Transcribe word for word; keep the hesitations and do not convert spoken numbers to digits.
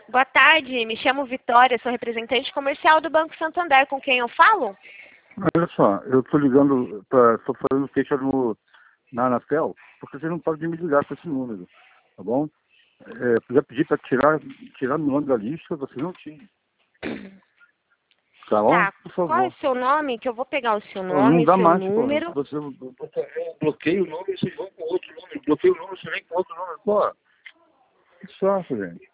Boa tarde, me chamo Vitória, sou representante comercial do Banco Santander. Com quem eu falo? Olha só, eu estou ligando, pra, estou fazendo queixa no, na Anatel, porque você não pode me ligar com esse número, tá bom? É, já pedi para tirar, tirar meu nome da lista, você não tinha. Tá bom? Tá, Por qual é o favor. seu nome? Que eu vou pegar o seu Pô, não nome, dá seu mais, pô. número. Você, eu, eu bloqueio o nome e vocês vão com outro nome. Bloqueio o nome, você vem com outro nome. Pô, que sorte, gente.